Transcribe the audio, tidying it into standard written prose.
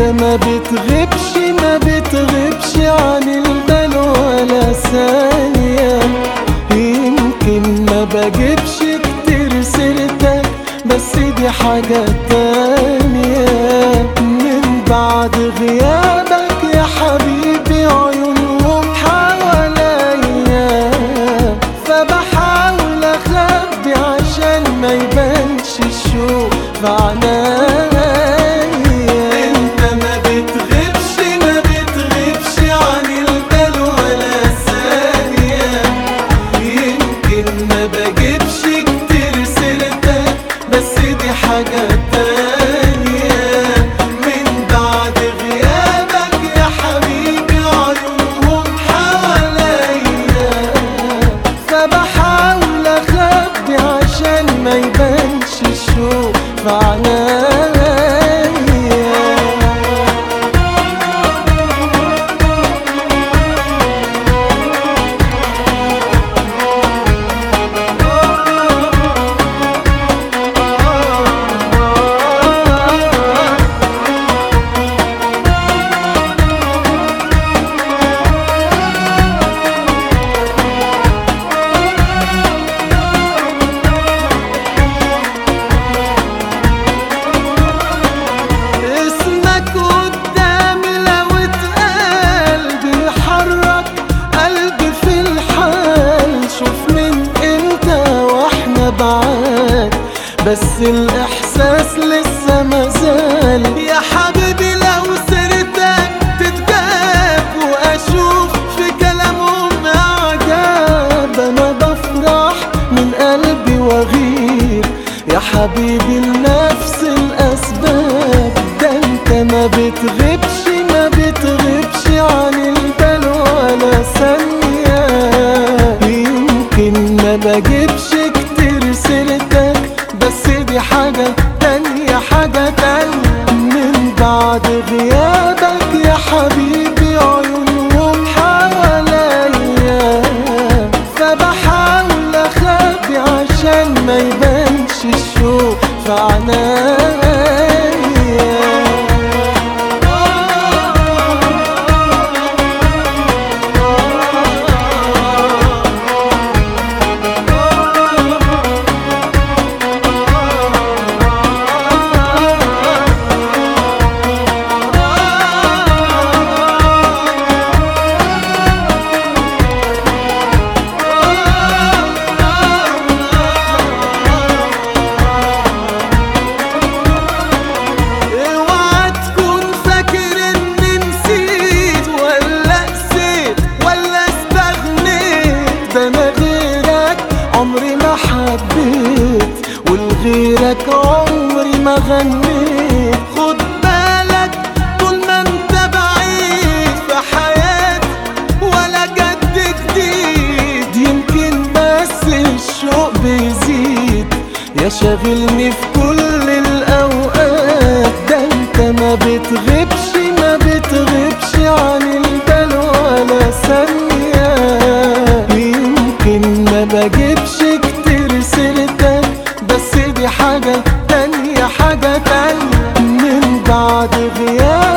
ما بتغيبش عن البال ولا ثانية. يمكن ما بجيبش كتير سيرتك بس دي حاجة تانية. من بعد غيابك يا حبيبي عيونهم حواليا، فبحاول اخبي عشان ما يبانش الشوق في عنايا. انت ما بتغيبش عن البال ولا ثانية. يمكن ما بجيبش كتير سيرتك بس دي حاجة تانية. من بعد غيابك يا حبيبي عيونهم حواليا، فبحاول اخبي عشان ما يبانش الشوق في عنايا. بس الإحساس لسه مازال يا حبيبي. لو سيرتك تتجاب وأشوف في كلامهم إعجاب، أنا بفرح من قلبي وأغير يا حبيبي لنفس الأسباب. ده أنت ما بتغيبش عن البال ولا ثانية. يمكن ما بجيبش كتير سيرتك بس دي حاجة تانية، حاجة تانية. من بعد غيابك يا حبيبي عيونهم حواليا، فبحاول اخبي عشان ما يبانش الشوق في عنايا. عمري ما حبيت ولغيرك عمري ما غنيت. خد بالك طول ما انت بعيد في حياتي ولا جد جديد. يمكن بس الشوق بيزيد يا شاغلني في كل الأوقات. ده انت ما بتغيبش عن البال ولا ثانية. يمكن ما بجيبش كتير سيرتك بس دي حاجة تانية، حاجة تانية. من بعد غياب